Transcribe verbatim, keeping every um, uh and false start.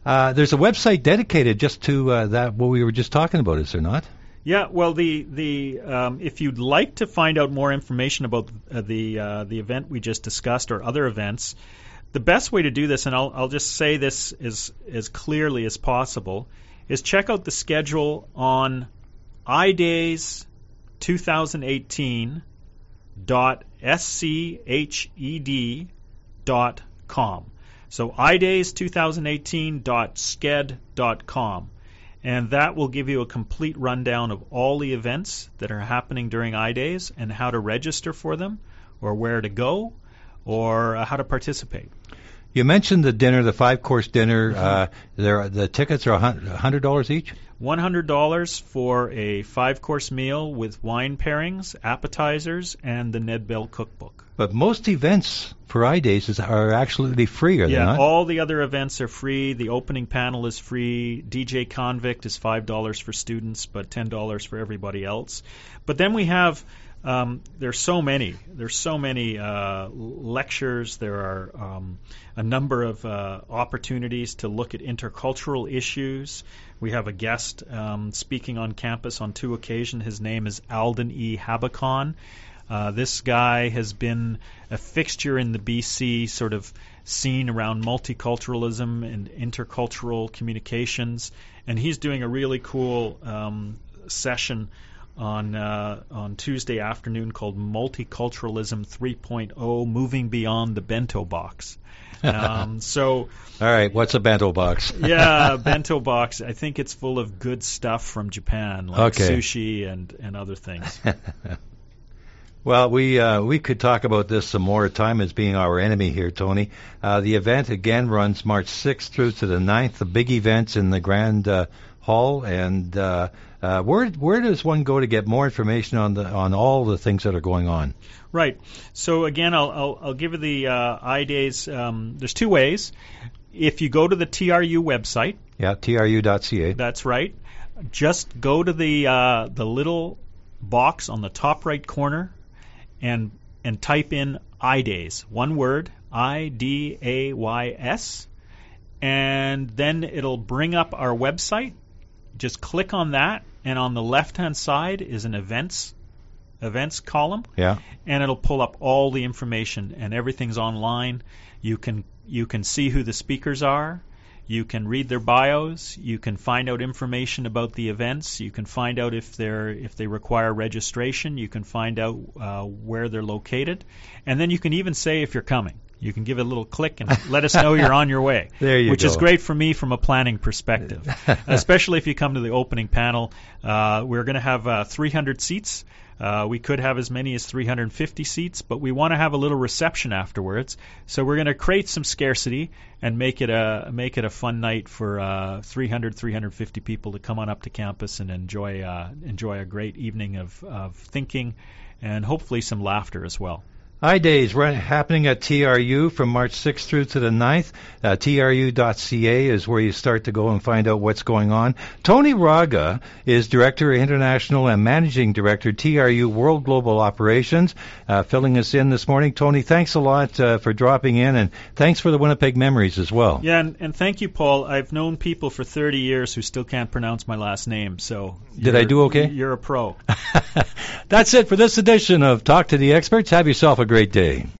Uh, there's a website dedicated just to uh, that, what we were just talking about, is there not? Yeah, well, the the um, if you'd like to find out more information about uh, the uh, the event we just discussed or other events, the best way to do this, and I'll I'll just say this as as clearly as possible, is check out the schedule on i days twenty eighteen dot sched dot com. So i days twenty eighteen dot sched dot com. And that will give you a complete rundown of all the events that are happening during iDays and how to register for them, or where to go, or uh, how to participate. You mentioned the dinner, the five-course dinner. Mm-hmm. Uh, there, the tickets are one hundred dollars each? one hundred dollars for a five-course meal with wine pairings, appetizers, and the Ned Bell cookbook. But most events for iDays is, are absolutely free, are yeah, they not? Yeah, all the other events are free. The opening panel is free. D J Convict is five dollars for students, but ten dollars for everybody else. But then we have, um, there's so many. There's so many uh, lectures. There are um, a number of uh, opportunities to look at intercultural issues. We have a guest um, speaking on campus on two occasions. His name is Alden E. Habakon. Uh, this guy has been a fixture in the B C sort of scene around multiculturalism and intercultural communications, and he's doing a really cool um, session on uh, on Tuesday afternoon called Multiculturalism three point oh, Moving Beyond the Bento Box. Um, so, all right, what's a bento box? yeah, bento box. I think it's full of good stuff from Japan, like okay. sushi and, and other things. Well, we uh, we could talk about this some more. Time is being our enemy here, Tony. Uh, the event, again, runs March sixth through to the ninth. The big event's in the Grand uh, Hall. And uh, uh, where where does one go to get more information on the on all the things that are going on? Right. So, again, I'll, I'll, I'll give you the uh, iDays. Um, there's two ways. If you go to the T R U website. Yeah, T R U dot C A. That's right. Just go to the uh, the little box on the top right corner and and type in iDays, one word, I D A Y S, and then it'll bring up our website. Just click on that, and on the left-hand side is an events events column. Yeah. And it'll pull up all the information, and everything's online. You can you can see who the speakers are. You can read their bios. You can find out information about the events. You can find out if they're if they require registration. You can find out uh, where they're located, and then you can even say if you're coming. You can give it a little click and let us know you're on your way. There you which go. is great for me from a planning perspective, especially if you come to the opening panel. Uh, we're going to have uh, three hundred seats. Uh, we could have as many as three hundred fifty seats, but we want to have a little reception afterwards. So we're going to create some scarcity and make it a make it a fun night for uh, three hundred, three hundred fifty people to come on up to campus and enjoy uh, enjoy a great evening of, of thinking and hopefully some laughter as well. iDays run, happening at T R U from March sixth through to the ninth. Uh, T R U dot C A is where you start to go and find out what's going on. Tony Raga is Director International and Managing Director, T R U World Global Operations, uh, filling us in this morning. Tony, thanks a lot uh, for dropping in, and thanks for the Winnipeg memories as well. Yeah, and, and thank you, Paul. I've known people for thirty years who still can't pronounce my last name, so... Did I do okay? You're a pro. That's it for this edition of Talk to the Experts. Have yourself a great day.